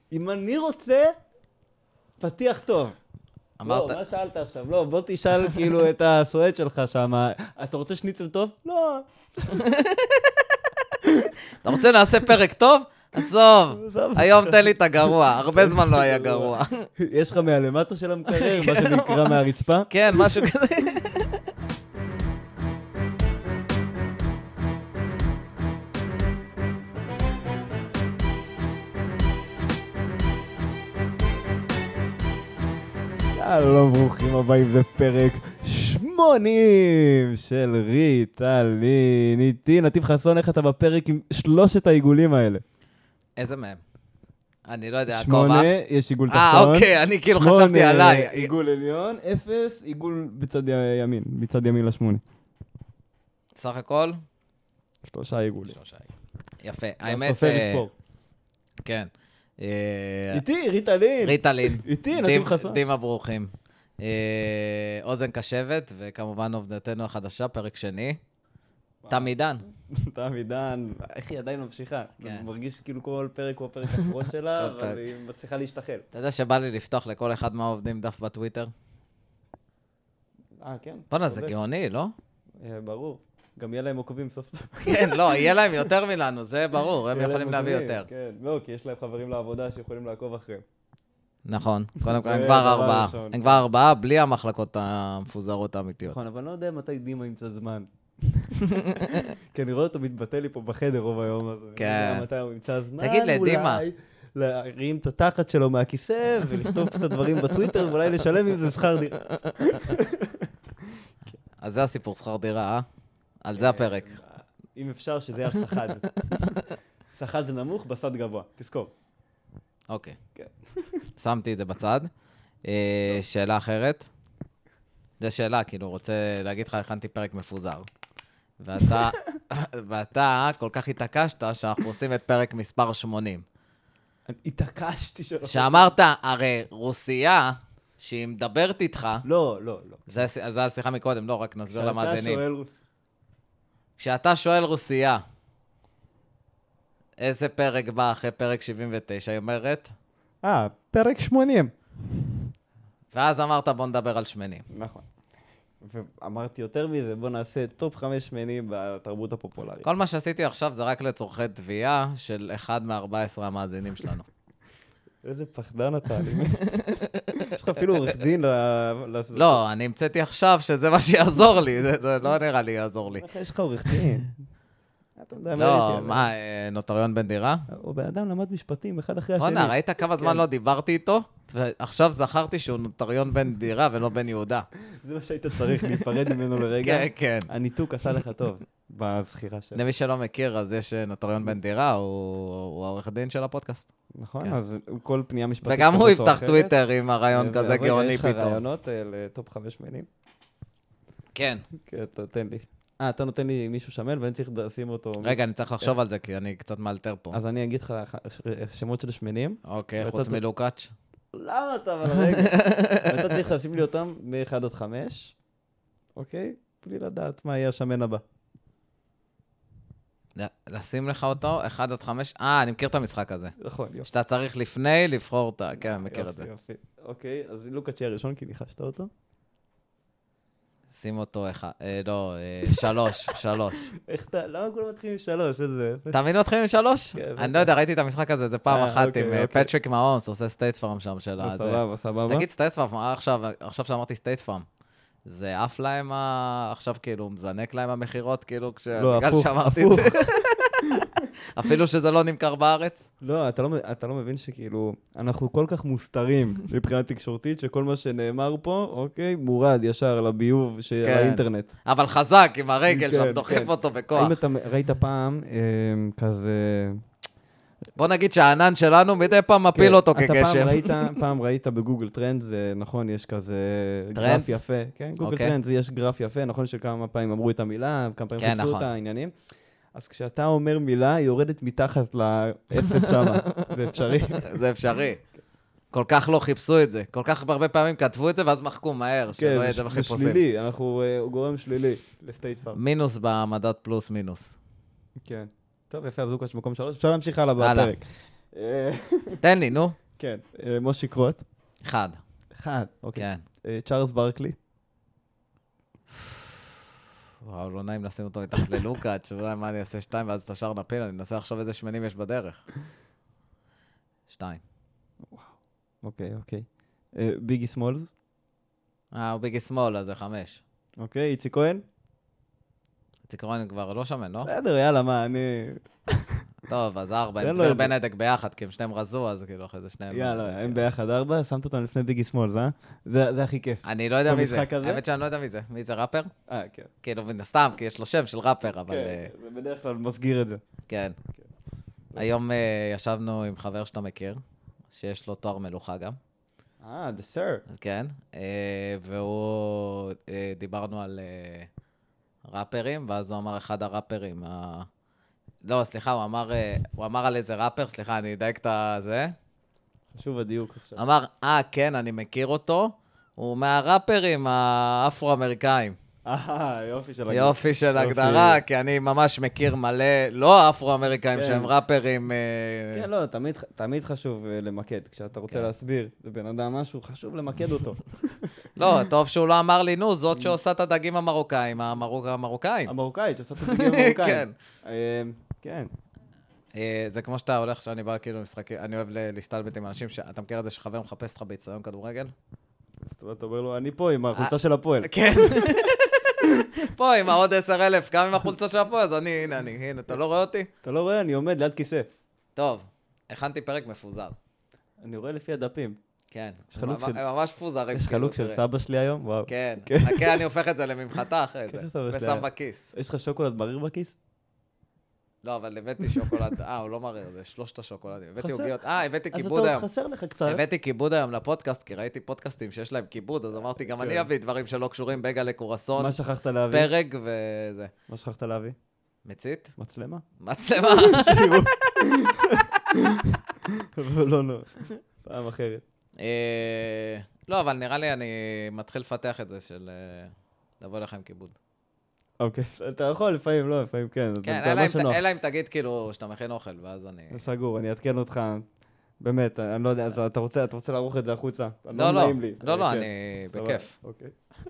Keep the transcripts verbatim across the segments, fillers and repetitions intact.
אם אני רוצה, פתיח טוב. אמרת... לא, מה שאלת עכשיו? לא, בוא תשאל כאילו את הסועד שלך שם. אתה רוצה שניצל טוב? לא. אתה רוצה נעשה פרק טוב? עזוב, היום תן לי את הגרוע, הרבה זמן לא היה גרוע. יש לך מהלמטה של המקרר, מה שנקרא מהרצפה? כן, משהו כזה. שלום, ברוכים הבאים, זה פרק שמונים של ריטלין. איתי נתיב חסון, איך אתה בפרק עם שלושת העיגולים האלה? איזה מהם? אני לא יודע, שמונה, יש עיגול תחתון. אה, אוקיי, אני כאילו חשבתי עליי. שמונה, עיגול עליון, אפס, עיגול בצד ימין, בצד ימין לשמונה. סך הכל? שלושה עיגולים. שלושה. יפה, האמת... הסופר יספור. כן. איתי, ריטלין. ריטלין. איתי, נתיב חסון. דימה ברוכים. אוזן קשבת, וכמובן עובדתנו החדשה, פרק שני. תמידן. תמידן, איך היא עדיין ממשיכה? אני מרגיש כאילו כל פרק הוא הפרק האחרון שלה, אבל היא מצליחה להשתחל. אתה יודע שבא לי לפתוח לכל אחד מהעובדים דף בטוויטר? אה, כן. בוא'נה, זה גאוני, לא? ברור. גם יהיה להם עוקבים סוף סוף. כן, לא, יהיה להם יותר מלנו, זה ברור, הם יכולים להביא יותר. כן, לא, כי יש להם חברים לעבודה שיכולים לעקוב אחריהם. נכון, קודם כל, הם כבר ארבעה. הם כבר ארבעה בלי המחלקות המפוזרות האמיתיות. נכון, אבל אני לא יודע מתי דימה ימצא זמן. כי אני רואה אותו מתבטא לי פה בחדר רוב היום, אז אני לא יודע מתי הוא ימצא זמן. תגיד לדימה. להרים את התחת שלו מהכיסא ולכתוב קצת דברים בטוויטר, ואולי לשלם עם זה שכר דירה. אז זה הסיפור, שכר דירה, אה? על זה הפרק. אם אפשר שזה יהיה סחד. סחד נמוך, בסד גבוה. תזכור. אוקיי. שמתי את זה בצד. שאלה אחרת. זו שאלה, כאילו, רוצה להגיד לך, הכנתי פרק מפוזר. ואתה, ואתה כל כך התעקשת שאנחנו עושים את פרק מספר שמונים. התעקשתי שלא... שאמרת, הרי רוסיה, שהיא מדברת איתך... לא, לא, לא. זה, זה השיחה מקודם, לא, רק נסביר למאזינים. כשאתה שואל רוסיה. כשאתה שואל רוסיה, איזה פרק בא אחרי פרק שבעים ותשע, היא אומרת? אה, פרק שמונים. ואז אמרת, בוא נדבר על שמנים. נכון. ואמרתי יותר מזה, בוא נעשה טופ חמש שמנים בתרבות הפופולרית. כל מה שעשיתי עכשיו זה רק לצורכי תביעה של אחד מ-ארבעה עשר המאזינים שלנו. איזה פחדן אתה, יש לך אפילו עורך דין ל... לא, אני המצאתי עכשיו שזה מה שיעזור לי, זה לא נראה לי יעזור לי. יש לך עורך דין. לא, מה, נוטריון בן דירה? הוא בן אדם למד משפטים אחד אחרי השני. בוא'נה, ראית כמה זמן לא דיברתי איתו? ועכשיו זכרתי שהוא נוטריון בן דירה ולא בן יהודה. זה מה שהיית צריך להיפרד ממנו לרגע. כן, כן. הניתוק עשה לך טוב בזכירה שלו. למי שלא מכיר, אז יש נוטריון בן דירה, הוא העורך דין של הפודקאסט. נכון, אז כל פנייה משפטית... וגם הוא יפתח טוויטר עם הרעיון כזה גאוני פתאום. יש לך רעיונות לטופ חמש שמנים? כן. כן, תן לי. אה, אתה נותן לי מישהו שמן ואני צריך לשים אותו... רגע, אני צריך לחשוב על זה, כי אני קצת מאלתר פה. אז אני אגיד לך שמות של שמנים. אוקיי, חוץ מלוקאץ'. למה אתה, אבל רגע. ואתה צריך לשים לי אותם מ-אחד עד חמש, אוקיי? בלי לדעת מה יהיה השמן הבא. לשים לך אותו, אחד עד חמש? אה, אני מכיר את המשחק הזה. נכון, יופי. שאתה צריך לפני לבחור את ה... כן, אני מכיר את זה. יופי, יופי. אוקיי, אז לוקאץ' יהיה הראשון, כי ניחשת אותו. שים אותו אחד, לא, שלוש, שלוש. איך אתה, למה כולם מתחילים עם שלוש? איזה... תמיד מתחילים עם שלוש? אני לא יודע, ראיתי את המשחק הזה, זה פעם אחת עם פטריק מההומס, עושה סטייט פארם שם של הזה. סבבה, סבבה. תגיד סטייט פארם, עכשיו שאמרתי סטייט פארם, זה עף להם עכשיו, כאילו, מזנק להם המחירות, כאילו, בגלל שאמרתי את זה. אפילו שזה לא נמכר בארץ? לא, אתה לא מבין שכאילו, אנחנו כל כך מוסתרים מבחינה תקשורתית, שכל מה שנאמר פה, אוקיי, מורד ישר לביוב של האינטרנט. אבל חזק, עם הרגל שם, דוחף אותו בכוח. האם אתה ראית פעם כזה... בוא נגיד שהענן שלנו מדי פעם מפיל אותו כגשם. אתה פעם ראית בגוגל טרנד, זה נכון, יש כזה גרף יפה. כן, גוגל טרנד, יש גרף יפה, נכון שכמה פעמים אמרו את המילה, כמה פעמים חיפשו את העניינים. אז כשאתה אומר מילה, היא יורדת מתחת לאפס שמה. זה אפשרי. זה אפשרי. כל כך לא חיפשו את זה. כל כך הרבה פעמים כתבו את זה, ואז מחקו מהר, שלא יהיה את זה בחיפושים. זה שלילי, אנחנו גורם שלילי לסטייט פארם. מינוס במדד פלוס מינוס. כן. טוב, יפה, אז לוקאץ' מקום שלוש. אפשר להמשיך הלאה בפרק. תן לי, נו. כן, מושי קרוט. אחד. אחד, אוקיי. כן. צ'ארלס ברקלי. וואו, לא נעים לשים אותו מתחת ללוקאץ', שאולי מה אני אעשה שתיים ואז את השאר נפיל, אני אנסה עכשיו איזה שמנים יש בדרך. שתיים. וואו. אוקיי, אוקיי. ביגי סמולס. אה, הוא ביגי סמול, אז זה חמש. אוקיי, איציק כהן. איציק כהן כבר לא שמן, לא? בסדר, יאללה, מה, אני... טוב, אז ארבע, הם דבר בנדק ביחד, כי הם שניהם רזו, אז כאילו אחרי זה שניהם... יאללה, הם ביחד ארבע, שמת אותם לפני ביגי סמולס, אה? זה הכי כיף. אני לא יודע מי זה. האמת שאני לא יודע מי זה. מי זה, ראפר? אה, כן. כאילו, סתם, כי יש לו שם של ראפר, אבל... כן, זה בדרך כלל מסגיר את זה. כן. היום ישבנו עם חבר שאתה מכיר, שיש לו תואר מלוכה גם. אה, the sir. כן, והוא, דיברנו על ראפרים, ואז הוא אמר אחד הראפרים, לא, סליחה, הוא אמר, הוא אמר על איזה ראפר, סליחה, אני אדייק את זה. חשוב הדיוק עכשיו. אמר, אה, כן, אני מכיר אותו, הוא מהראפרים האפרו-אמריקאים. אה, יופי של הגדרה. יופי של הגדרה, כי אני ממש מכיר מלא, לא אפרו-אמריקאים שהם ראפרים... כן, לא, תמיד חשוב למקד. כשאתה רוצה להסביר לבן אדם משהו, חשוב למקד אותו. לא, טוב שהוא לא אמר לי, נו, זאת שעושה את הדגים המרוקאים, המרוקאים. המרוקאית, שעושה את הדגים המרוקאים. כן. כן. זה כמו שאתה הולך, שאני בא כאילו משחקים, אני אוהב להסתלבט עם אנשים, אתה מכיר את זה שחבר מחפש אותך באצטדיון כדורגל? זאת אומרת, אתה אומר לו, אני פה עם החולצה של הפועל. כן. פה עם העוד עשר אלף, גם עם החולצה של הפועל, אז אני, הנה, אני, הנה, אתה לא רואה אותי? אתה לא רואה, אני עומד ליד כיסא. טוב, הכנתי פרק מפוזר. אני רואה לפי הדפים. כן, הם ממש פוזרים. יש חלוק של סבא שלי היום? וואו. כן, כן, אני הופך את זה לממחטה אחרי זה, ושם בכיס. יש לך שוקולד מריר בכיס? לא, אבל הבאתי שוקולד, אה, הוא לא מריר, זה שלושת השוקולדים. הבאתי עוגיות, אה, הבאתי כיבוד היום. אז אתה עוד חסר לך קצת. הבאתי כיבוד היום לפודקאסט, כי ראיתי פודקאסטים שיש להם כיבוד, אז אמרתי, גם אני אביא דברים שלא קשורים, בגה לקורסון. מה שכחת להביא? פרק וזה. מה שכחת להביא? מצית? מצלמה? מצלמה. לא, לא, פעם אחרת. לא, אבל נראה לי אני מתחיל לפתח את זה של לבוא לך עם כיבוד. אוקיי, אתה יכול, לפעמים לא, לפעמים כן. כן, אלא אם תגיד כאילו שאתה מכין אוכל, ואז אני... סגור, אני אעדכן אותך, באמת, אני לא יודע, אתה רוצה לערוך את זה החוצה? לא, לא, לא, לא, אני בכיף. אוקיי.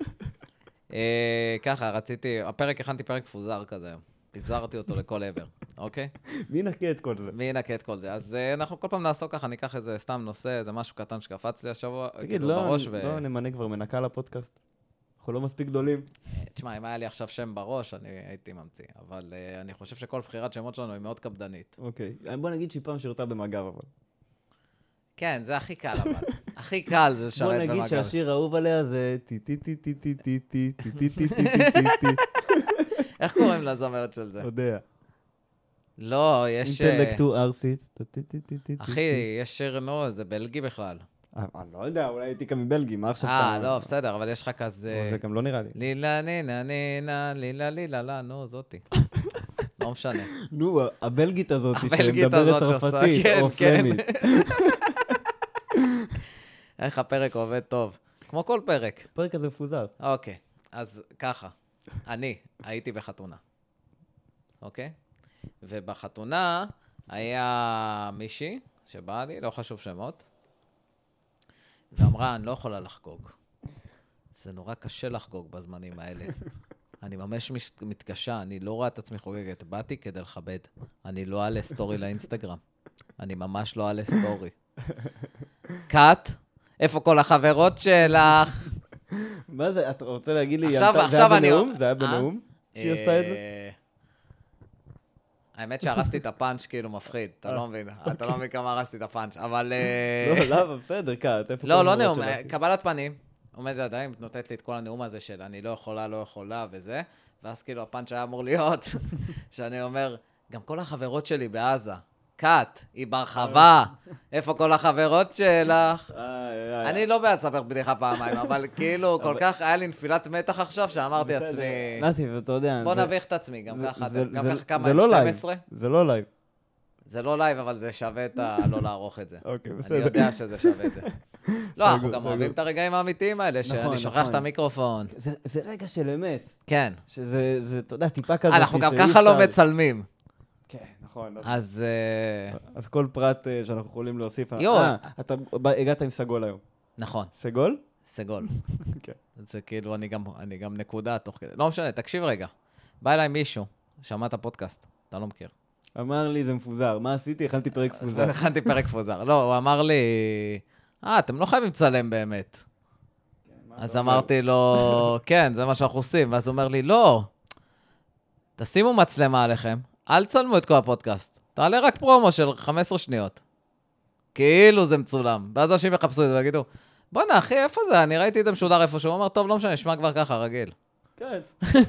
ככה, רציתי, הפרק, הכנתי פרק פוזר כזה היום. פיזרתי אותו לכל עבר, אוקיי? מי ינקה את כל זה? מי ינקה את כל זה? אז אנחנו כל פעם נעסוק ככה, ניקח איזה סתם נושא, איזה משהו קטן שקפץ לי השבוע, תגיד, לא נמנה כבר מנקה לפודקאסט? אנחנו לא מספיק גדולים. תשמע, אם היה לי עכשיו שם בראש, אני הייתי ממציא. אבל uh, אני חושב שכל בחירת שמות שלנו היא מאוד קפדנית. אוקיי. בוא נגיד שהיא פעם שירתה במג"ב, אבל. כן, זה הכי קל, אבל. הכי קל זה לשרת במג"ב. בוא נגיד שהשיר האהוב עליה זה טי טי טי טי טי טי טי טי טי טי טי טי טי. איך קוראים לזמרת של זה? יודע. לא, יש... אינטלקטו ארסית. אחי, יש שיר, נו, זה בלגי בכלל. אני לא יודע, אולי הייתי כאן מבלגי, מה עכשיו אתה... אה, לא, בסדר, אבל יש לך כזה... זה גם לא נראה לי. לילה נינה נינה, לילה לילה לה, נו, זאתי. לא משנה. נו, הבלגית הזאת שמדברת צרפתית או פלמית. איך הפרק עובד טוב. כמו כל פרק. פרק הזה מפוזר. אוקיי, אז ככה. אני הייתי בחתונה. אוקיי? ובחתונה היה מישהי שבאה לי, לא חשוב שמות. ואמרה, אני לא יכולה לחגוג. זה נורא קשה לחגוג בזמנים האלה. אני ממש מתקשה, אני לא רואה את עצמי חוגגת. באתי כדי לכבד. אני לא אעלה סטורי לאינסטגרם. אני ממש לא אעלה סטורי. קאט, איפה כל החברות שלך? מה זה, אתה רוצה להגיד לי, עכשיו, זה עכשיו היה אני... בנאום? זה היה בנאום? שהיא עשתה את זה? האמת שהרסתי את הפאנץ' כאילו מפחיד, אתה לא מבין, אתה לא מבין כמה הרסתי את הפאנץ', אבל... לא, למה, בסדר, קאט, איפה כל לא, לא נאום, קבלת פנים, עומדת עדיין, נותנת לי את כל הנאום הזה של אני לא יכולה, לא יכולה וזה, ואז כאילו הפאנץ' היה אמור להיות, שאני אומר, גם כל החברות שלי בעזה, קאט, היא ברחבה, איפה כל החברות שלך? אני לא בעד לספר בדיחה פעמיים, אבל כאילו כל כך היה לי נפילת מתח עכשיו, שאמרתי עצמי... נתי, ואתה יודע... בוא נביך את עצמי, גם ככה כמה, שתים עשרה? זה לא לייב. זה לא לייב, אבל זה שווה את ה... לא לערוך את זה. אוקיי, בסדר. אני יודע שזה שווה את זה. לא, אנחנו גם אוהבים את הרגעים האמיתיים האלה, שאני שוכח את המיקרופון. זה רגע של אמת. כן. שזה, אתה יודע, טיפה כזה... אנחנו גם ככה לא מצלמים. כן, נכון. נכון. אז... אז כל פרט שאנחנו יכולים להוסיף... יו. אה, אתה הגעת עם סגול היום. נכון. סגול? סגול. כן. זה כאילו, אני גם, אני גם נקודה תוך כדי. לא משנה, תקשיב רגע. בא אליי מישהו, שמע את הפודקאסט, אתה לא מכיר. אמר לי, זה מפוזר. מה עשיתי? הכנתי פרק מפוזר. הכנתי פרק מפוזר. לא, הוא אמר לי, אה, אתם לא חייבים לצלם באמת. אז אמרתי לו, כן, זה מה שאנחנו עושים. ואז הוא אומר לי, לא, תשימו מצלמה עליכם, אל תצלמו את כל הפודקאסט. תעלה רק פרומו של חמש עשרה שניות. כאילו זה מצולם. ואז אנשים יחפשו את זה ויגידו, בוא'נה, אחי, איפה זה? אני ראיתי את זה משודר איפה שהוא. הוא אמר, טוב, לא משנה, נשמע כבר ככה, רגיל. כן.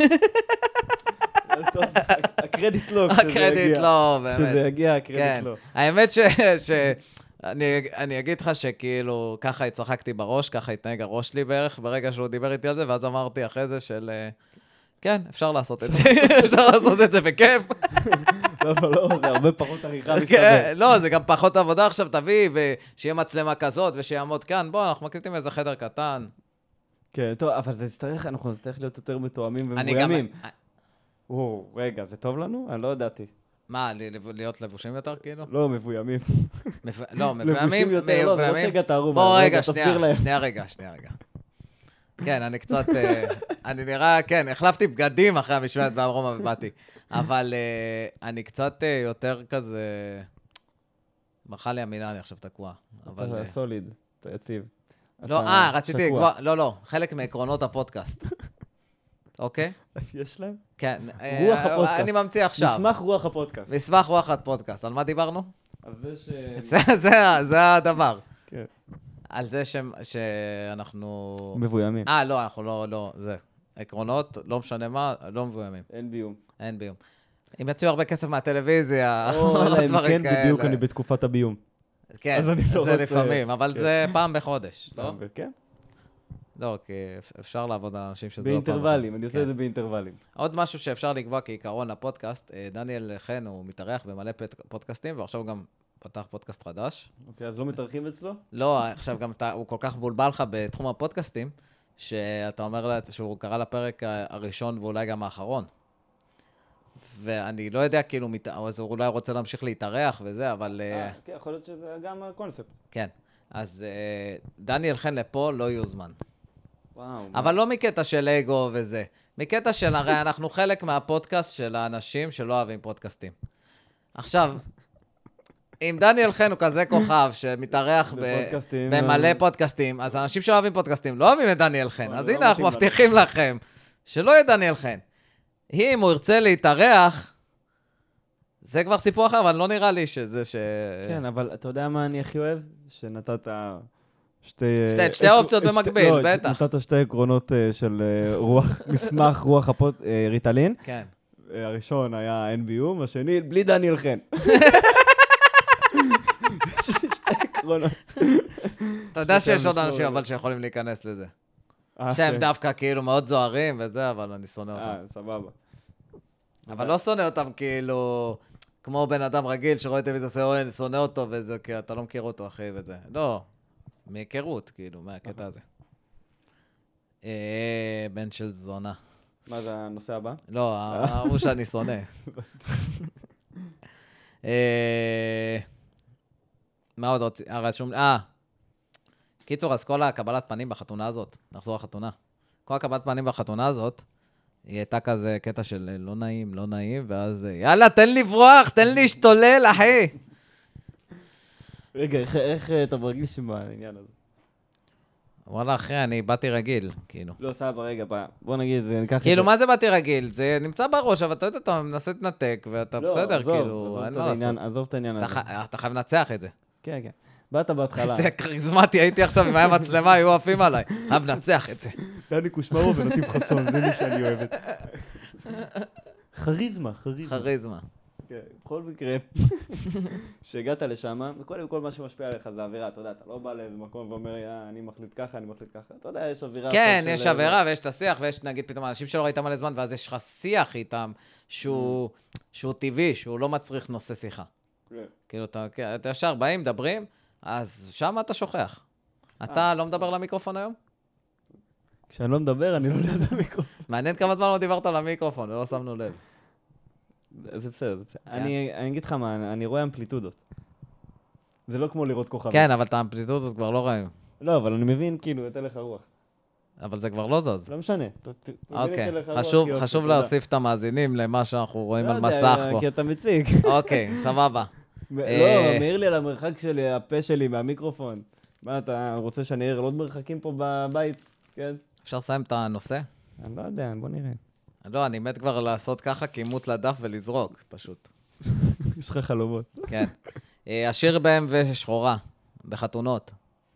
הקרדיט לא, כשזה יגיע. הקרדיט לא, באמת. כשזה יגיע, הקרדיט לא. האמת ש... אני אגיד לך שכאילו, ככה הצחקתי בראש, ככה התנהג הראש שלי בערך, ברגע שהוא דיבר איתי על זה, ואז אמרתי אחרי זה של... כן, אפשר לעשות את זה, אפשר לעשות את זה בכיף. לא, לא, זה הרבה פחות עריכה מסתבר. לא, זה גם פחות עבודה עכשיו, תביא, ושיהיה מצלמה כזאת, ושיעמוד כאן. בוא, אנחנו מקליטים איזה חדר קטן. כן, טוב, אבל זה יצטרך, אנחנו נצטרך להיות יותר מתואמים ומבוימים. או, רגע, זה טוב לנו? אני לא ידעתי. מה, להיות לבושים יותר, כאילו? לא, מבוימים. לא, מבוימים. לבושים יותר, לא, זה לא שהגעת ערום. בוא, רגע, שנייה, שנייה רגע, שנייה רגע. כן, אני קצת, אני נראה, כן, החלפתי בגדים אחרי המשמעת בארומה ובאתי, אבל אני קצת יותר כזה, ברכה לי המילה, אני עכשיו תקוע. אתה סוליד, אתה יציב. לא, אה, רציתי, לא, לא, חלק מעקרונות הפודקאסט. אוקיי? יש להם? כן. רוח הפודקאסט. אני ממציא עכשיו. מסמך רוח הפודקאסט. מסמך רוח הפודקאסט. על מה דיברנו? על זה ש... זה הדבר. כן. על זה שאנחנו... מבוימים. אה, לא, אנחנו לא, לא, זה. עקרונות, לא משנה מה, לא מבוימים. אין ביום. אין ביום. אם יציעו הרבה כסף מהטלוויזיה, או, אלא אם כן, בדיוק אני בתקופת הביום. כן, זה לפעמים, אבל זה פעם בחודש, לא? כן. לא, כי אפשר לעבוד על אנשים שזה לא פעם. באינטרוולים, אני עושה את זה באינטרוולים. עוד משהו שאפשר לקבוע כעיקרון לפודקאסט, דניאל חן הוא מתארח במלא פודקאסטים, ועכשיו גם פתח פודקאסט חדש. אוקיי, אז לא מתארחים אצלו? לא, עכשיו גם הוא כל כך בולבל לך בתחום הפודקאסטים, שאתה אומר שהוא קרא לפרק הראשון ואולי גם האחרון. ואני לא יודע, כאילו, אז הוא אולי רוצה להמשיך להתארח וזה, אבל... כן, יכול להיות שזה גם הקונספט. כן, אז דניאל חן לפה לא יוזמן. וואו. אבל לא מקטע של אגו וזה. מקטע של, הרי אנחנו חלק מהפודקאסט של האנשים שלא אוהבים פודקאסטים. עכשיו, אם דניאל חן הוא כזה כוכב שמתארח במלא פודקאסטים, אז אנשים שלא אוהבים פודקאסטים לא אוהבים את דניאל חן. אז הנה, אנחנו מבטיחים לכם שלא יהיה דניאל חן. אם הוא ירצה להתארח, זה כבר סיפור אחר, אבל לא נראה לי שזה ש... כן, אבל אתה יודע מה אני הכי אוהב? שנתת שתי... שתי אופציות במקביל, בטח. נתת שתי עקרונות של רוח, מסמך רוח ריטלין. כן. הראשון היה אין ביום, השני בלי דניאל חן. שתי עקרונות. אתה יודע שיש עוד אנשים אבל שיכולים להיכנס לזה. שהם דווקא כאילו מאוד זוהרים וזה, אבל אני שונא אותם. אה, סבבה. אבל לא שונא אותם כאילו, כמו בן אדם רגיל שרואה את זה, שעושה, אני שונא אותו וזה, כי אתה לא מכיר אותו אחי וזה. לא, מהיכרות כאילו, מהקטע הזה. בן של זונה. מה זה הנושא הבא? לא, אמרו שאני שונא. מה עוד רוצים? אה, קיצור, אז כל הקבלת פנים בחתונה הזאת, נחזור לחתונה. כל הקבלת פנים בחתונה הזאת, היא הייתה כזה קטע של לא נעים, לא נעים, ואז יאללה, תן לי ברוח, תן לי להשתולל, אחי. רגע, איך אתה מרגיש עם העניין הזה? וואלה, אחי, אני באתי רגיל, כאילו. לא, סבבה, רגע, בוא נגיד, זה ניקח... כאילו, מה זה באתי רגיל? זה נמצא בראש, אבל אתה יודע, אתה מנסה להתנתק, ואתה בסדר, כאילו, אין מה לעשות. עזוב את העניין הזה. אתה חייב לנצח את זה. כן, כן. באת בהתחלה. זה כריזמטי, הייתי עכשיו, אם היה מצלמה, היו עפים עליי. חייב לנצח את זה. דני קושמרו ונתיב חסון, זה מי שאני אוהבת. חריזמה, חריזמה. חריזמה. כן, בכל מקרה, שהגעת לשם, קודם כל מה שמשפיע עליך זה אווירה, אתה יודע, אתה לא בא לאיזה מקום ואומר, אני מחליט ככה, אני מחליט ככה. אתה יודע, יש אווירה... כן, יש אווירה ויש את השיח, ויש נגיד פתאום אנשים שלא ראית מלא זמן, ואז יש לך שיח איתם שהוא טבעי, שהוא לא מצריך נושא שיחה. כאילו, אתה ישר באים, מדברים, אז שם אתה שוכח. אתה לא מדבר למיקרופון היום? כשאני לא מדבר, אני לא ליד המיקרופון. מעניין כמה זמן לא דיברת למיקרופון, ולא שמנו לב. זה בסדר, זה בסדר. אני אגיד לך מה, אני רואה אמפליטודות. זה לא כמו לראות כוכבים. כן, אבל את האמפליטודות כבר לא רואים. לא, אבל אני מבין כאילו את הלך הרוח. אבל זה כבר לא זז. לא משנה. אוקיי, חשוב להוסיף את המאזינים למה שאנחנו רואים על מסך פה. לא יודע, כי אתה מציג. אוקיי, סבבה. לא, מעיר לי על המרחק שלי, הפה שלי מהמיקרופון. מה, אתה רוצה שאני אראה עוד מרחקים פה בבית? כן. אפשר לסיים את הנושא? אני לא יודע, בוא נראה. לא, אני מת כבר לעשות ככה, כימות לדף ולזרוק, פשוט. יש לך חלומות. כן. השיר בהם ושחורה, בחתונות.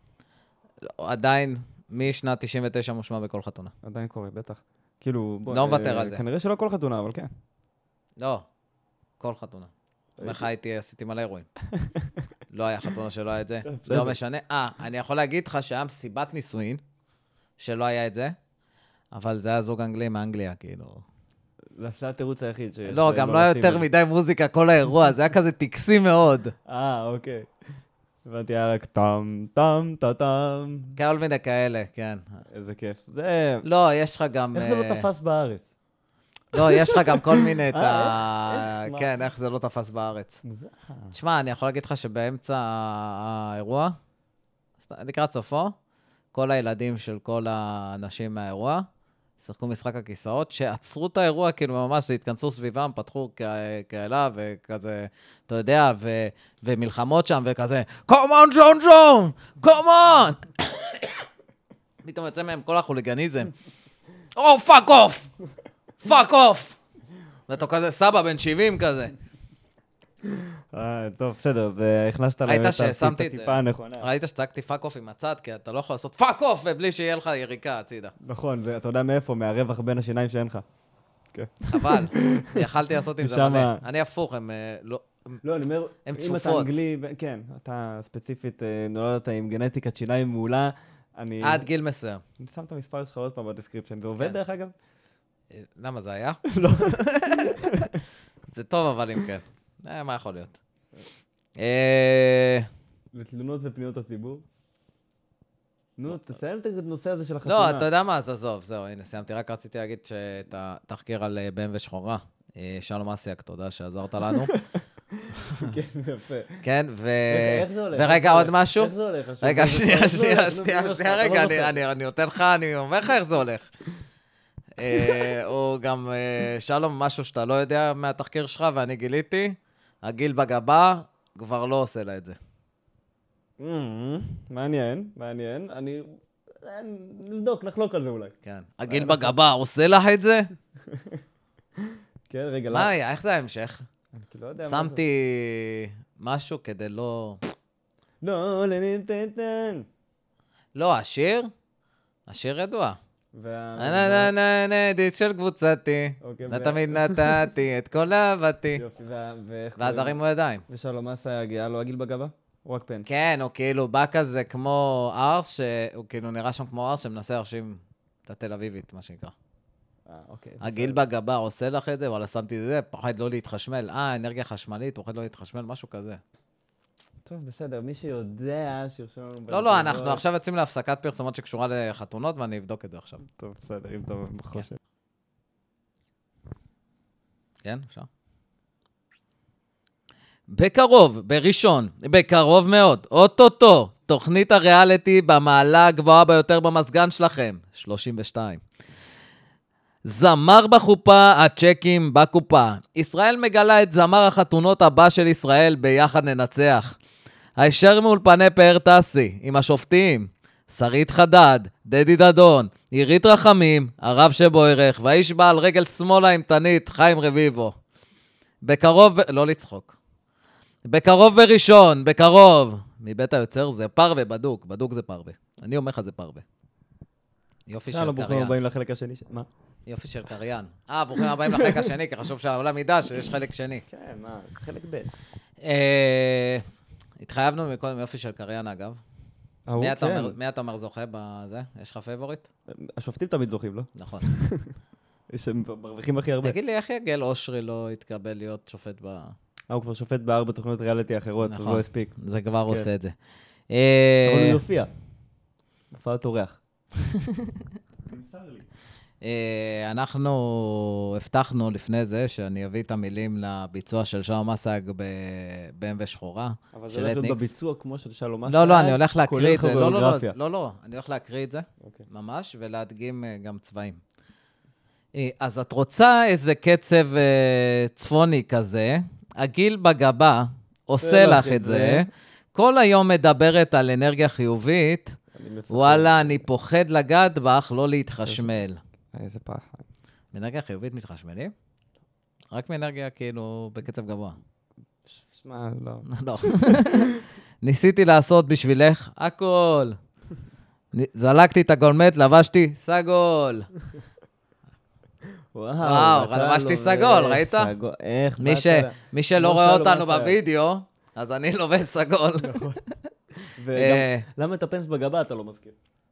עדיין, משנת תשעים ותשע מושמע בכל חתונה. עדיין קורה, בטח. כאילו, בוא... לא מוותר על זה. כנראה שלא כל חתונה, אבל כן. לא, כל חתונה. איך הייתי, עשיתי מלא אירועים. לא היה חתונה שלא היה את זה. לא משנה. אה, אני יכול להגיד לך שהיה מסיבת נישואין, שלא היה את זה, אבל זה היה זוג אנגלי מאנגליה, כאילו. זה התירוץ היחיד שיש. לא, גם לא היה יותר מדי מוזיקה כל האירוע, זה היה כזה טקסי מאוד. אה, אוקיי. הבנתי, היה רק טם, טם, טם. כל מיני כאלה, כן. איזה כיף. זה... לא, יש לך גם... איך זה לא תפס בארץ? לא, יש לך גם כל מיני את ה... כן, איך זה לא תפס בארץ. תשמע, אני יכול להגיד לך שבאמצע האירוע, לקראת סופו, כל הילדים של כל האנשים מהאירוע, שיחקו משחק הכיסאות, שעצרו את האירוע, כאילו ממש, התכנסו סביבם, פתחו כאלה, וכזה, אתה יודע, ומלחמות שם, וכזה, come on, ג'ון ג'ון! come on! פתאום יוצא מהם כל החוליגניזם. Oh, fuck off! fuck off! ואתה כזה סבא בן שבעים כזה. אה, טוב, בסדר, הכנסת להם את הטיפה הנכונה. ראית שצעקתי פאק אוף עם הצד, כי אתה לא יכול לעשות פאק אוף, ובלי שיהיה לך יריקה הצידה. נכון, אתה יודע מאיפה, מהרווח בין השיניים שאין לך. חבל, יכלתי לעשות עם זה מלא. אני הפוך, הם לא... לא, אני אומר, אם אתה אנגלי, כן, אתה ספציפית נולדת עם גנטיקת שיניים מעולה, אני... עד גיל מסוים. אני שם את המספר שלך עוד פעם בדסקריפשן, זה עובד דרך אגב? למה זה היה? לא. זה טוב, אבל אם כן. מה יכול להיות? לתלונות ופניות הציבור? נו, תסיים את הנושא הזה של החתונה. לא, אתה יודע מה? אז עזוב, זהו, הנה, סיימתי. רק רציתי להגיד שאת התחקיר על בהם ושחורה, שלום אסיאק, תודה שעזרת לנו. כן, יפה. כן, ו... איך זה הולך? ורגע, עוד משהו? איך זה הולך? רגע, שנייה, שנייה, שנייה, שנייה, רגע, אני נותן לך, אני אומר לך איך זה הולך. או גם, שלום, משהו שאתה לא יודע מהתחקיר שלך, ואני גיליתי, הגיל בגבה כבר לא עושה לה את זה. מעניין, מעניין. אני... נבדוק, נחלוק על זה אולי. כן. הגיל בגבה עושה לך את זה? כן, רגע. מה היה? איך זה ההמשך? אני לא יודע. שמתי משהו כדי לא... לא, לנתן. לא, השיר? השיר ידוע. נה נה נה נה דיס של קבוצתי, ותמיד נתתי את כל אהבתי. יופי, ואז הרימו ידיים. ושלום אסה הגיע לו הגיל בגבה? או רק פנס? כן, הוא כאילו בא כזה כמו ארס, שהוא כאילו נראה שם כמו ארס שמנסה להרשים את התל אביבית, מה שנקרא. הגיל בגבה עושה לך את זה, אבל שמתי את זה, פוחד לא להתחשמל. אה, אנרגיה חשמלית, פוחד לא להתחשמל, משהו כזה. טוב, בסדר, מי שיודע שירשום לנו... לא, לא, אנחנו עכשיו יוצאים להפסקת פרסומות שקשורה לחתונות, ואני אבדוק את זה עכשיו. טוב, בסדר, אם טוב, בחושב. כן, אפשר. בקרוב, בראשון, בקרוב מאוד, אוטוטו, תוכנית הריאליטי במעלה הגבוהה ביותר במסגן שלכם, שלושים ושתיים. זמר בחופה, הצ'קים בקופה. ישראל מגלה את זמר החתונות הבא של ישראל, ביחד ננצח. הישר מאולפני פאר טסי, עם השופטים, שרית חדד, דדי דדון, עירית רחמים, הרב שבו ערך, והאיש בעל רגל שמאל האימתנית, חיים רביבו. בקרוב, לא לצחוק. בקרוב בראשון, בקרוב. מבית היוצר זה פרווה, בדוק, בדוק זה פרווה. אני אומר לך זה פרווה. יופי של קריין. שלום, ברוכים הבאים לחלק השני. מה? יופי של קריין. אה, ברוכים הבאים לחלק השני, כי חשוב שהעולם ידע שיש חלק שני. כן, מה? חלק ב'. התחייבנו מקודם יופי של קריין, אגב. מי אתה אומר זוכה בזה? יש לך פייבוריט? השופטים תמיד זוכים, לא? נכון. הם מרוויחים הכי הרבה. תגיד לי, איך יגל אושרי לא התקבל להיות שופט ב... אה, הוא כבר שופט בארבע תוכניות ריאליטי אחרות, אז לא הספיק. זה כבר עושה את זה. אבל הוא יופיע. הופעת אורח. נמסר לי. אנחנו הבטחנו לפני זה שאני אביא את המילים לביצוע של שלום אסג ב-בי אם דאבליו שחורה. אבל זה הולך להיות בביצוע כמו של שלום אסג? לא, לא, אני הולך להקריא את זה. לא, לא, לא, לא, לא, אני הולך להקריא את זה, ממש, ולהדגים גם צבעים. אז את רוצה איזה קצב צפוני כזה, הגיל בגבה עושה לך את זה, כל היום מדברת על אנרגיה חיובית, וואלה, אני פוחד לגעת בך, לא להתחשמל. איזה פחד. מאנרגיה חיובית מתחשמלים? רק מאנרגיה כאילו בקצב גבוה. שמע, לא. לא. ניסיתי לעשות בשבילך הכל. זלקתי את הגולמט, לבשתי סגול. וואו, לבשתי סגול, ראית? איך? מי שלא רואה אותנו בווידאו, אז אני לובש סגול. נכון. למה את הפנס בגבה אתה לא מזכיר?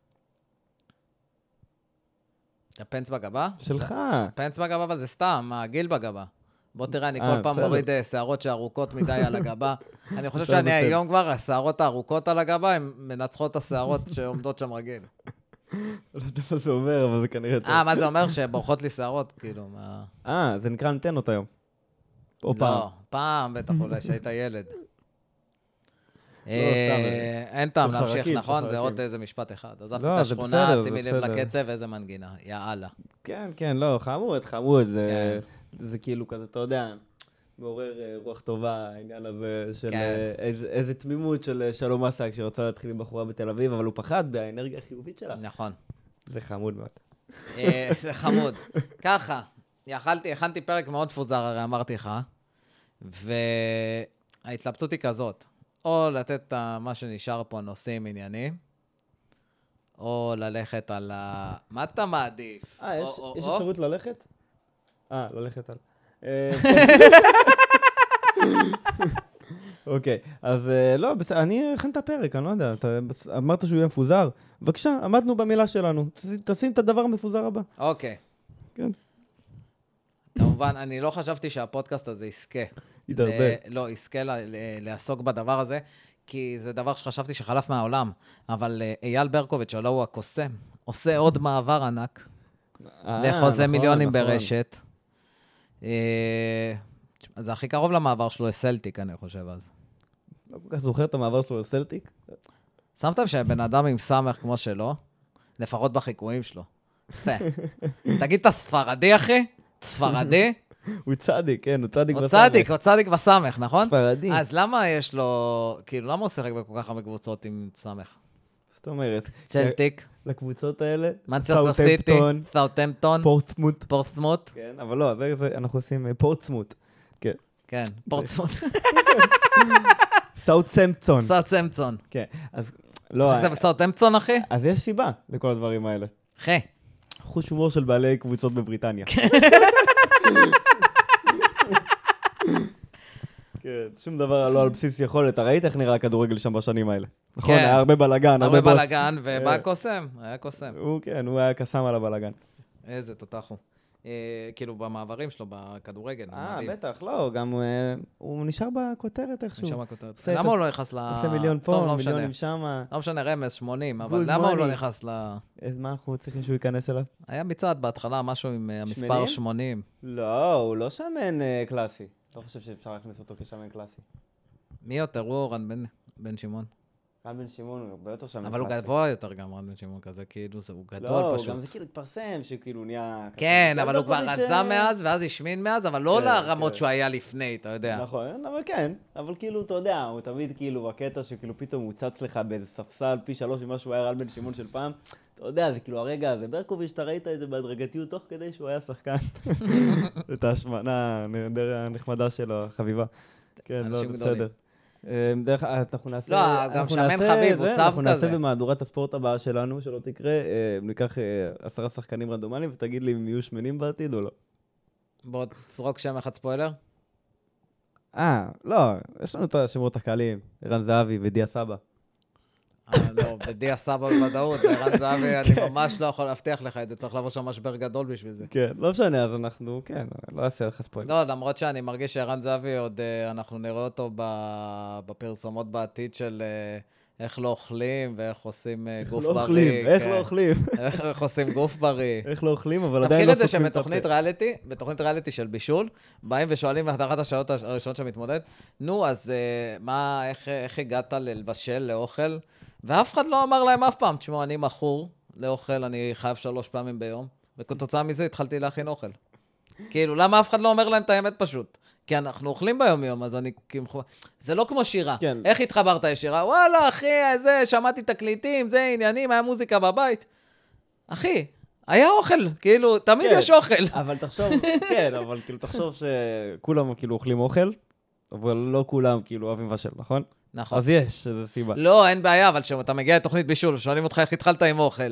הפנס בגבה? שלך. הפנס בגבה, אבל זה סתם, הגיל בגבה. בוא תראה, אני כל פעם מוריד שערות שארוכות מדי על הגבה. אני חושב שאני היום כבר, השערות הארוכות על הגבה, הן מנצחות את השערות שעומדות שם רגיל. לא יודע מה זה אומר, אבל זה כנראה טוב. אה, מה זה אומר? שבורחות לי שערות, כאילו, מה... אה, זה נקרא אנטנות היום. או פעם. לא, פעם, בטח אולי, שהיית ילד. אין טעם להמשיך, נכון? זה עוד איזה משפט אחד. עזבתי את השכונה, שימי לב לקצב, איזה מנגינה. יאללה. כן, כן, לא, חמוד, חמוד. זה כאילו כזה, אתה יודע, מעורר רוח טובה, העניין הזה של איזה תמימות של שלום אסג שרוצה להתחיל עם בחורה בתל אביב, אבל הוא פחד באנרגיה החיובית שלה. נכון. זה חמוד מאוד. זה חמוד. ככה, יכלתי, הכנתי פרק מאוד פוזר, הרי אמרתי לך, וההתלבטות היא כזאת. או לתת מה שנשאר פה נושאים עניינים, או ללכת על ה... מה אתה מעדיף? אה, יש אפשרות ללכת? אה, ללכת על... אוקיי, אז לא, אני אכן את הפרק, אני לא יודע, אמרת שהוא יהיה מפוזר, בבקשה, עמדנו במילה שלנו, תשים את הדבר המפוזר הבא. אוקיי. כן. כמובן, אני לא חשבתי שהפודקאסט הזה יזכה. יתרבה. לא, יזכה לעסוק בדבר הזה, כי זה דבר שחשבתי שחלף מהעולם, אבל אייל ברקוביץ', הלא הוא הקוסם, עושה עוד מעבר ענק, לחוזה מיליונים ברשת. זה הכי קרוב למעבר שלו לסלטיק, אני חושב אז. לא כל כך זוכר את המעבר שלו לסלטיק? שמת לב שבן אדם עם סמך כמו שלו, לפחות בחיקויים שלו. תגיד, אתה ספרדי, אחי? ספרדי? הוא צדיק, כן, הוא צדיק בסמך. הוא צדיק, הוא צדיק בסמך, נכון? ספרדי. אז למה יש לו, כאילו, למה הוא שיחק בכל כך הרבה קבוצות עם סמך? זאת אומרת, צלטיק. לקבוצות האלה, מנצ'סטר סיטי, סאות'המפטון, פורטסמוט. פורטסמוט. כן, אבל לא, אנחנו עושים פורטסמוט. כן. כן, פורטסמוט. סאות'המפטון. סאות'המפטון. כן, אז לא... שחקת בסאות'המפטון, אחי? אז יש סיבה לכל הדברים האלה. אחי. חוש הומור של בעלי קבוצות בבריטניה. כן, שום דבר לא על בסיס יכולת. ראית איך נראה הכדורגל שם בשנים האלה? נכון, היה הרבה בלגן, הרבה בוץ. הרבה בלגן, ובא קוסם, היה קוסם. הוא כן, הוא היה קסם על הבלגן. איזה תותח הוא. כאילו במעברים שלו, בכדורגל. אה, בטח, לא, גם הוא נשאר בכותרת איכשהו. נשאר בכותרת. למה הוא לא נכנס ל... עושה מיליון פה, מיליונים שמה. לא משנה, רמז, שמונים, אבל למה הוא לא נכנס ל... מה אנחנו צריכים שהוא ייכנס אליו? היה מצעד בהתחלה, משהו עם המספר שמונים. לא, הוא לא שמן קלאסי. לא חושב שאפשר להכניס אותו כשמן קלאסי. מי יותר? הוא רן בן שמעון. רן בן שמעון הוא הרבה יותר שמן קלאסי. אבל הוא גבוה יותר גם, רן בן שמעון כזה, כאילו, הוא גדול פשוט. לא, גם זה כאילו התפרסם, שכאילו נהיה... כן, אבל הוא כבר רזה מאז, ואז השמין מאז, אבל לא לרמות שהוא היה לפני, אתה יודע. נכון, אבל כן, אבל כאילו, אתה יודע, הוא תמיד כאילו, הקטע שכאילו פתאום הוא צץ לך באיזה ספסל, פי שלוש ממה שהוא היה רן בן שמעון של פעם, אתה יודע, זה כאילו הרגע הזה, ברקוביץ', אתה ראית את זה בהדרגתיות תוך כדי שהוא היה שחקן. את ההשמנה הנחמדה שלו, החביבה. כן, לא, זה בסדר. דרך, אנחנו נעשה... לא, גם שמן חביב, הוא צו כזה. אנחנו נעשה במהדורת הספורט הבאה שלנו, שלא תקרה, ניקח עשרה שחקנים רנדומליים, ותגיד לי אם יהיו שמנים בעתיד או לא. בוא תזרוק שם אחד ספוילר. אה, לא, יש לנו את השמות הקהליים, ערן זהבי ודיה סבא. אה, לא, ודיה סבא בוודאות, וערן זהבי, אני ממש לא יכול להבטיח לך את זה, צריך לבוא שם משבר גדול בשביל זה. כן, לא משנה, אז אנחנו, כן, לא אעשה לך ספוילר. לא, למרות שאני מרגיש שערן זהבי עוד, אנחנו נראה אותו בפרסומות בעתיד של איך לא אוכלים ואיך עושים גוף לא בריא. אוכלים, איך לא אוכלים. איך עושים גוף בריא. איך לא אוכלים, אבל עדיין לא סופרים את הפה. אתה מכיר את זה שבתוכנית ריאליטי, בתוכנית ריאליטי של בישול, באים ושואלים את אחת השאלות הראשונות שמתמודד, נו, אז מה, איך הגעת לבשל, לאוכל? ואף אחד לא אמר להם אף פעם, תשמעו, אני מכור לאוכל, אני חייב שלוש פעמים ביום, וכתוצאה מזה התחלתי להכין אוכל. כאילו, למה אף אחד לא אומר להם את האמת פשוט? כי אנחנו אוכלים ביום יום, אז אני כאילו... זה לא כמו שירה. כן. איך התחברת לשירה? וואלה, אחי, זה, שמעתי תקליטים, זה עניינים, היה מוזיקה בבית. אחי, היה אוכל, כאילו, תמיד כן, יש אוכל. אבל תחשוב, כן, אבל כאילו, תחשוב שכולם כאילו אוכלים אוכל, אבל לא כולם כאילו אוהבים לבשל, נכון? נכון. אז יש, איזו סיבה. לא, אין בעיה, אבל כשאתה מגיע לתוכנית בישול, שואלים אותך איך התחלת עם אוכל.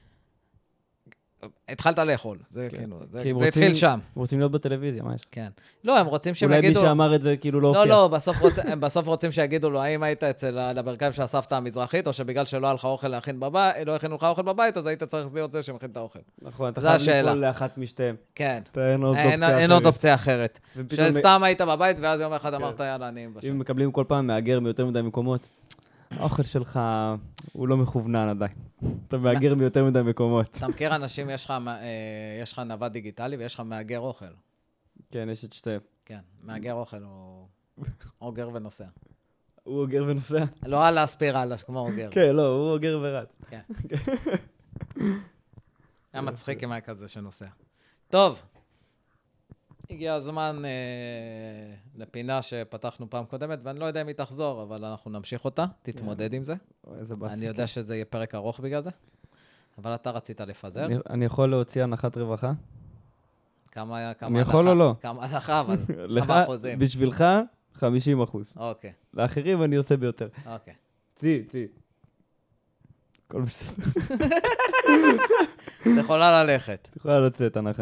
התחלת לאכול, זה כאילו, זה התחיל שם. רוצים להיות בטלוויזיה, מה יש? כן. לא, הם רוצים שהם יגידו... אולי יגידו... מי שאמר את זה כאילו לא לא, הופיע. לא, הם בסוף רוצים שיגידו לו, האם היית אצל הברכיים של הסבתא המזרחית, או שבגלל שלא היה לך אוכל להכין בבית, לא הכינו לך אוכל בבית, אז היית צריך להיות זה שמכין את האוכל. נכון, אתה חייב ליפול לאחת משתיהם. כן. אין עוד אופציה אחרת. שסתם היית בבית, ואז יום אחד אמרת, יאללה, אני מבשל. אם מקבלים כל פעם מאגר מיותר מדי מקומות, האוכל שלך הוא לא מכוונן עדיין. אתה מאגר מיותר מדי מקומות. אתה מכיר אנשים, יש לך נווד דיגיטלי ויש לך מאגר אוכל. כן, יש את שתיהם. כן, מאגר אוכל הוא אוגר ונוסע. הוא אוגר ונוסע? לא על הספירלה, כמו אוגר. כן, לא, הוא אוגר ורץ. כן. היה מצחיק אם היה כזה שנוסע. טוב. הגיע הזמן אה, לפינה שפתחנו פעם קודמת, ואני לא יודע אם היא תחזור, אבל אנחנו נמשיך אותה, תתמודד עם זה. אני יודע שזה יהיה פרק ארוך בגלל זה, אבל אתה רצית לפזר. אני, אני יכול להוציא הנחת רווחה? כמה, כמה אני יכול או לא? כמה הנחה, אבל כמה אחוזים? בשבילך, חמישים אחוז. אוקיי. לאחרים אני עושה ביותר. אוקיי. צי, צי. כל בסדר. אתה יכולה ללכת. אתה יכולה לצאת הנחה.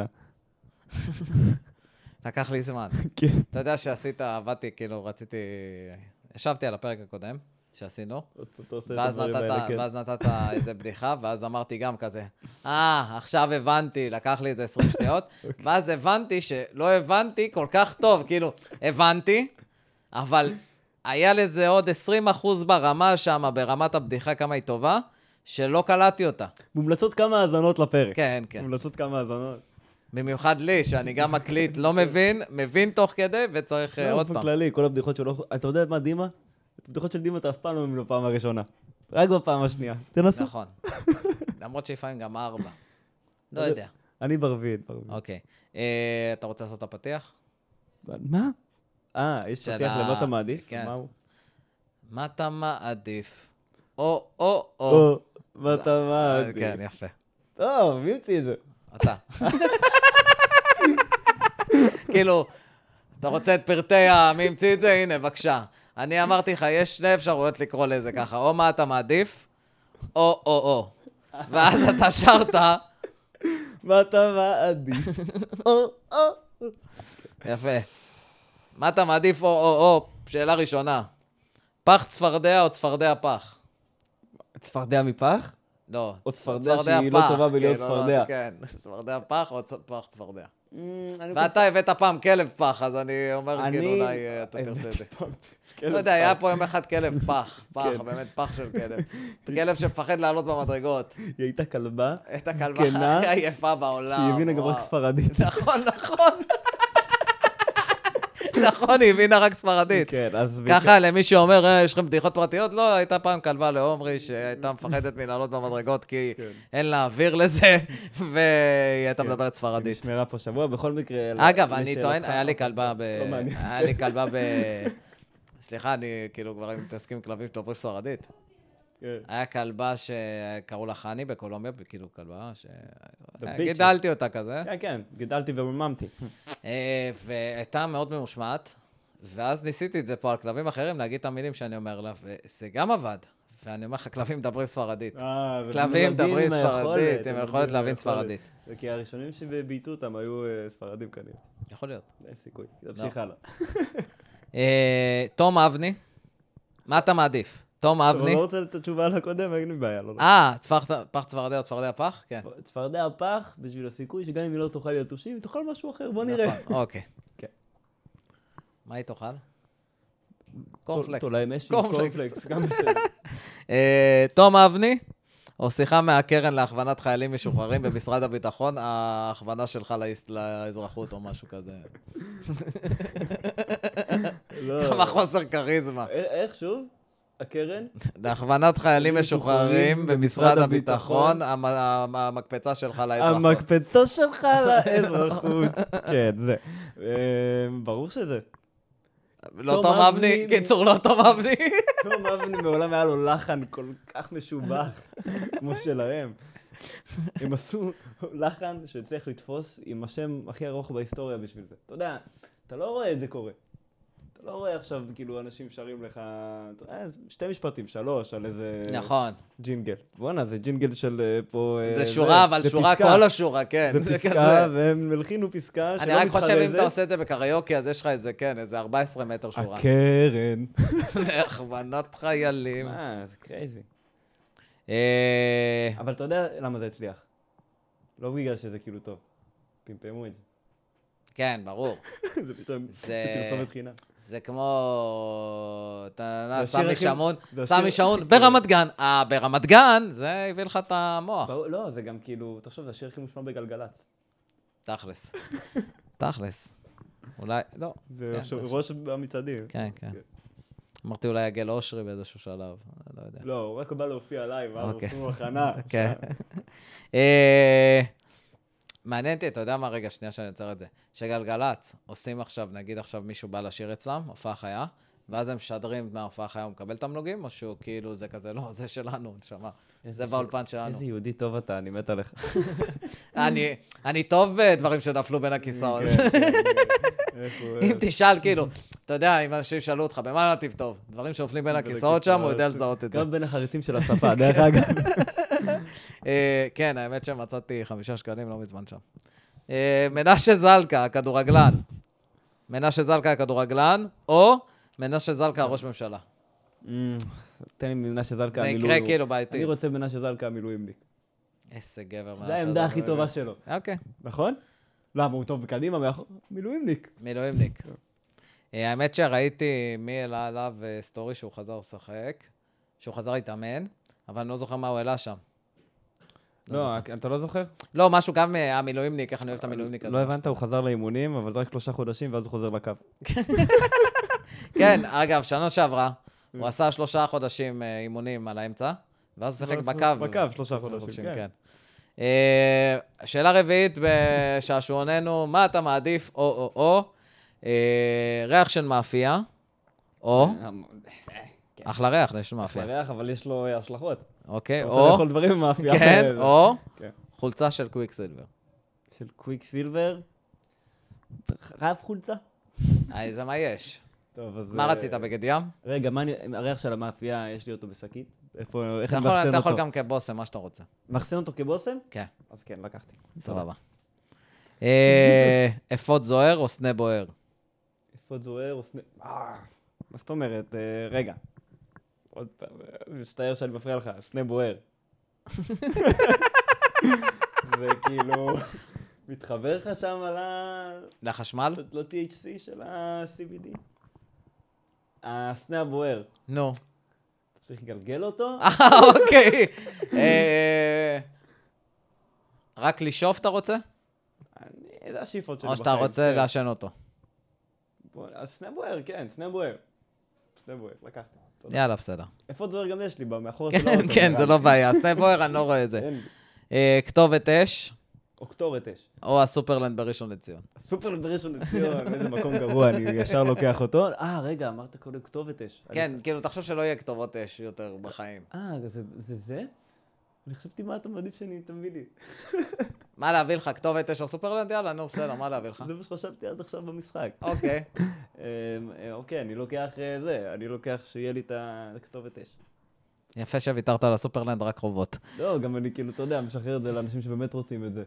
לקח לי זמן. כן. אתה יודע שעשית, עבדתי, כאילו, רציתי... ישבתי על הפרק הקודם שעשינו, ואז נתת איזה בדיחה, ואז אמרתי גם כזה, אה, עכשיו הבנתי, לקח לי איזה עשרים שניות, ואז הבנתי שלא הבנתי כל כך טוב, כאילו, הבנתי, אבל היה לזה עוד עשרים אחוז ברמה שם, ברמת הבדיחה כמה היא טובה, שלא קלטתי אותה. מומלצות כמה האזנות לפרק. כן, כן. מומלצות כמה האזנות. במיוחד לי, שאני גם מקליט, לא מבין, מבין תוך כדי, וצריך עוד פעם. באופן כללי, כל הבדיחות שלו, אתה יודע מה, דימה? את הבדיחות של דימה אתה אף פעם לא מבין בפעם הראשונה. רק בפעם השנייה. תנסו. נכון. למרות שלפעמים גם ארבע. לא יודע. אני ברביעית, ברביעית. אוקיי. אתה רוצה לעשות את הפתיח? מה? אה, יש פתיח למה אתה מעדיף? כן. מה הוא? מה אתה מעדיף? או, או, או. או, מה אתה מעדיף? כן, יפה. טוב, מי המציא את זה? אתה. כאילו, אתה רוצה את פרטי מי המציא את זה? הנה, בבקשה. אני אמרתי לך, יש שני אפשרויות לקרוא לזה ככה, או מה אתה מעדיף, או, או, או. ואז אתה שרת. מה אתה מעדיף? או, או. יפה. מה אתה מעדיף, או, או, או. שאלה ראשונה. פח צפרדע או צפרדע פח? צפרדע מפח? לא. או צפרדע שהיא לא טובה בלהיות צפרדע. כן, צפרדע פח או פח צפרדע. ואתה הבאת פעם כלב פח, אז אני אומר כאילו אולי אתה תרצה את זה. לא יודע, היה פה יום אחד כלב פח, פח, באמת פח של כלב. כלב שמפחד לעלות במדרגות. היא הייתה כלבה, הייתה כלבה הכי יפה בעולם. שהיא הבינה גם רק ספרדית. נכון, נכון. נכון, היא הבינה רק ספרדית. כן, אז... ככה, למי שאומר, יש לכם בדיחות פרטיות? לא, הייתה פעם כלבה לעומרי שהייתה מפחדת מלעלות במדרגות, כי אין לה אוויר לזה, והיא הייתה מדברת ספרדית. נשמרה פה שבוע, בכל מקרה... אגב, אני טוען, היה לי כלבה ב... היה לי כלבה ב... סליחה, אני כאילו כבר מתעסקים עם כלבים שדוברים ספרדית. היה כלבה שקראו לה חני בקולומביה, כאילו כלבה ש... גידלתי אותה כזה. כן, כן, גידלתי ומממתי. והייתה מאוד ממושמעת, ואז ניסיתי את זה פה על כלבים אחרים, להגיד את המילים שאני אומר לה, וזה גם עבד. ואני אומר לך, כלבים מדברים ספרדית. כלבים מדברים ספרדית, הם יכולת להבין ספרדית. כי הראשונים שבביטו אותם היו ספרדים כנראה. יכול להיות. אין סיכוי, תמשיך הלאה. תום אבני, מה אתה מעדיף? תום אבני. אבל לא רוצה את התשובה על הקודם, אין לי בעיה. אה, פח צפרדע או צפרדע פח? כן. צפרדע פח, בשביל הסיכוי שגם אם היא לא תאכל יתושים, היא תאכל משהו אחר, בוא נראה. אוקיי. כן. מה היא תאכל? קורנפלקס. תולעי משי, קורנפלקס, גם בסדר. תום אבני, או שיחה מהקרן להכוונת חיילים משוחררים במשרד הביטחון, ההכוונה שלך לאזרחות או משהו כזה. כמה חוסר קריזמה. איך שוב? הקרן? להכוונת חיילים משוחררים במשרד הביטחון, המקפצה שלך לאזרחות. המקפצה שלך לאזרחות. כן, זה. ברור שזה. לא תום אבני, קיצור לא תום אבני. תום אבני מעולם היה לו לחן כל כך משובח, כמו שלהם. הם עשו לחן שהצליח לתפוס עם השם הכי ארוך בהיסטוריה בשביל זה. אתה יודע, אתה לא רואה את זה קורה. אתה לא רואה עכשיו כאילו אנשים שרים לך, שתי משפטים, שלוש, על איזה... נכון. ג'ינגל. בוא'נה, זה ג'ינגל של פה... זה שורה, אבל שורה כל השורה, כן. זה פסקה, והם מלחינו פסקה שלא מתחרזת. אני רק חושב אם אתה עושה את זה בקריוקי, אז יש לך איזה, כן, איזה ארבע עשרה מטר שורה. הקרן. להכוונת חיילים. אה, זה קרייזי. אבל אתה יודע למה זה הצליח? לא בגלל שזה כאילו טוב. פמפמו את זה. כן, ברור. זה פתאום, זה פרסומת חינם. זה כמו, אתה סמי שעון, סמי שעון, ברמת גן. אה, ברמת גן, זה הביא לך את המוח. לא, זה גם כאילו, תחשוב, זה השיר הכי מושמע בגלגלצ. תכלס. תכלס. אולי, לא. זה ראש המצעדים. כן, כן. אמרתי אולי יגל אושרי באיזשהו שלב, לא יודע. לא, הוא רק בא להופיע עליי, ואז עושים הכנה. כן. מעניין אותי, אתה יודע מה רגע, שנייה שאני יוצר את זה, שגלגלץ עושים עכשיו, נגיד עכשיו מישהו בא לשיר אצלם, הופעה חיה, ואז הם משדרים מההופעה חיה, הוא מקבל תמלוגים, או שהוא כאילו זה כזה, לא, זה שלנו, נשמע, זה באולפן שלנו. איזה יהודי טוב אתה, אני מת עליך. אני טוב בדברים שנפלו בין הכיסאות. אם תשאל, כאילו, אתה יודע, אם אנשים שאלו אותך, במה נתיב טוב? דברים שנופלים בין הכיסאות שם, הוא יודע לזהות את זה. גם בין החריצים של השפה, דרך אגב. כן, האמת שמצאתי חמישה שקלים, לא מזמן שם. מנשה זלקה, הכדורגלן. מנשה זלקה, הכדורגלן, או מנשה זלקה, הראש ממשלה. תן לי מנשה זלקה המילואימניק. זה יקרה כאילו בעייתי. אני רוצה מנשה זלקה המילואימניק. איזה גבר מנשה זלקה. זה העמדה הכי טובה שלו. אוקיי. נכון? למה, הוא טוב בקדימה, מאחור? מילואימניק. מילואימניק. האמת שראיתי מי העלה עליו סטורי שהוא חזר לשחק, שהוא חזר להתאמן, אבל אני לא זוכר מה הוא העלה שם. לא, אתה לא זוכר? לא, משהו גם המילואימניק, איך אני אוהב את המילואימניק הזה. לא הבנת, הוא חזר לאימונים, אבל זה רק שלושה חודשים, ואז הוא חוזר לקו. כן, אגב, שנה שעברה, הוא עשה שלושה חודשים אימונים על האמצע, ואז הוא שיחק בקו. בקו, שלושה חודשים, כן. שאלה רביעית בשעשועוננו, מה אתה מעדיף, או או או, ריח של מאפייה, או, אחלה ריח, יש לו מאפייה. אחלה ריח, אבל יש לו השלכות. אוקיי, או... אתה רוצה לאכול דברים עם מאפייה. כן, או... חולצה של קוויק סילבר. של קוויק סילבר? חייב חולצה? אה, זה מה יש. טוב, אז... מה רצית, בגד ים? רגע, מה הריח של המאפייה, יש לי אותו בשקית? איפה, איך אני מאחסן אותו? אתה יכול גם כבוסם, מה שאתה רוצה. מאחסן אותו כבוסם? כן. אז כן, לקחתי. סבבה. אפוד זוהר או סנה בוער? אפוד זוהר או סנה... מה זאת אומרת? רגע. עוד פעם, מסתער שאני מפריע לך, סנה בוער. זה כאילו... מתחבר לך שם על ה... לחשמל? לא טי אייץ' סי של ה-סי בי די. הסנה הבוער. נו. צריך לגלגל אותו? אה, אוקיי. רק לשאוף אתה רוצה? אני... זה השאיפות שלי בחיים. או שאתה רוצה לעשן אותו? סנה בוער, כן, סנה בוער. סנה בוער, לקחתי. יאללה, בסדר. איפה דוהר גם יש לי, מאחור של האוטו. כן, זה לא בעיה. סנה בוער, אני לא רואה את זה. כתובת אש. או קטורת אש. או הסופרלנד בראשון לציון. הסופרלנד בראשון לציון, איזה מקום גרוע, אני ישר לוקח אותו. אה, רגע, אמרת קודם כתובת אש. כן, כאילו, תחשוב שלא יהיה כתובות אש יותר בחיים. אה, זה זה? אני חשבתי מה אתה מעדיף שאני תביא לי. מה להביא לך, כתובת אש או סופרלנד? יאללה, נו, בסדר, מה להביא לך? זה מה שחשבתי עד עכשיו במשחק. אוקיי. אוקיי, אני לוקח זה, אני לוקח שיהיה לי את הכתובת אש. יפה שוויתרת על הסופרלנד, רק חובות. לא, גם אני כאילו, אתה יודע, משחרר את זה לאנשים שבאמת רוצים את זה.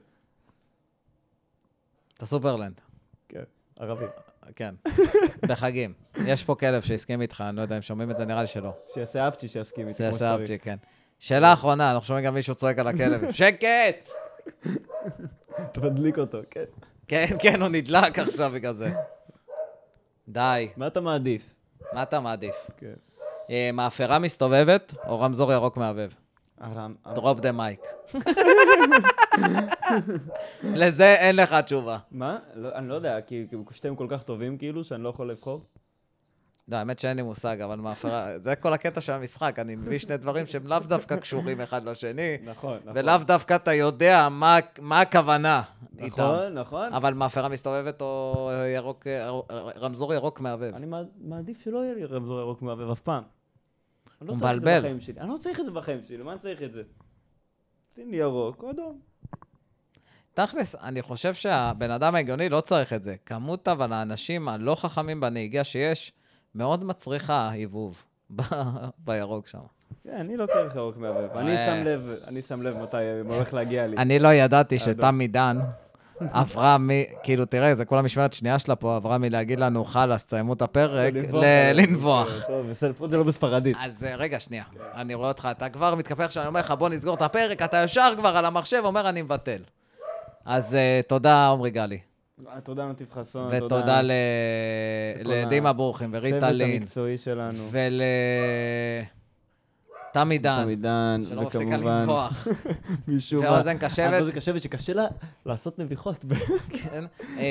את הסופרלנד. כן, ערבים. כן, בחגים. יש פה כלב שהסכים איתך, אני לא יודע אם שומעים את זה, נראה לי שלא. שיעשה אפצ'י שיסכים איתי כמו שצריך. שיעשה אפצ'י, כן. שאלה אחרונה, אנחנו שומעים גם מישהו צועק על הכלב. שקט! אתה מדליק אותו, כן. כן, כן, הוא נדלק עכשיו בגלל זה. די. מה אתה מעדיף? מה אתה מעדיף? כן. מאפרה מסתובבת או רמזור ירוק מעבב? הרם... דרופ דה מייק. לזה אין לך תשובה. מה? אני לא יודע, כי שתיהם כל כך טובים כאילו, שאני לא יכול לבחור. לא, האמת שאין לי מושג, אבל מאפרה, זה כל הקטע של המשחק, אני מביא שני דברים שהם לאו דווקא קשורים אחד לשני, נכון, נכון. ולאו דווקא אתה יודע מה הכוונה איתם. נכון, נכון. אבל מאפרה מסתובבת או רמזור ירוק מעבב. אני מעדיף שלא יהיה לי רמזור ירוק מעבב אף פעם. אני לא צריך את זה בחיים שלי. אני לא צריך את זה בחיים שלי, למה אני צריך את זה? שים לי ירוק או אדום. תכלס, אני חושב שהבן אדם ההגיוני לא צריך את זה. כמות אבל האנשים הלא חכמים בנהיגה שיש, מאוד מצריכה היבוב בירוק שם. כן, אני לא צריך ירוק מעבב. אני שם לב, אני שם לב מתי הולך להגיע לי. אני לא ידעתי שתם עידן עברה מ... כאילו, תראה, זה כל המשמרת שנייה שלה פה, עברה מלהגיד לנו, חלאס, תסיימו את הפרק, לנבוח. טוב, בסדר, זה לא בספרדית. אז רגע, שנייה, אני רואה אותך, אתה כבר מתכפך שאני אומר לך, בוא נסגור את הפרק, אתה ישר כבר על המחשב, אומר, אני מבטל. אז תודה, עומרי גלי. תודה, נתיב חסון. ותודה לדימה בורכים וריטה לין. צוות המקצועי שלנו. ול... תם עידן. תם עידן, שלא מפסיקה לנבוח. משום מה. ואוזן קשבת. אוזן קשבת שקשה לה לעשות נביחות. כן.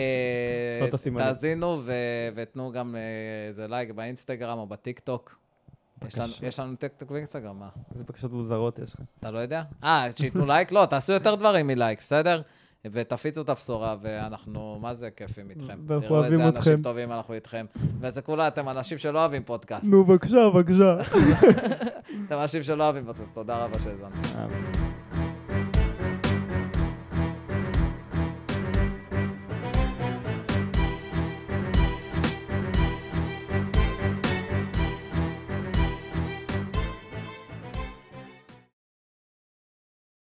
תאזינו ותנו גם איזה לייק באינסטגרם או בטיק טוק. יש לנו טיק טוק ואינסטגרם, מה? איזה בקשות מוזרות יש לך. אתה לא יודע? אה, שיתנו לייק? לא, תעשו יותר דברים מלייק, בסדר? ותפיצו את הבשורה, ואנחנו, מה זה כיפים איתכם? ואנחנו אוהבים אתכם. תראו איזה אנשים טובים אנחנו איתכם. וזה כולה, אתם אנשים שלא אוהבים פודקאסט. נו, בבקשה, בבקשה. אתם אנשים שלא אוהבים פודקאסט, תודה רבה שהזמנו.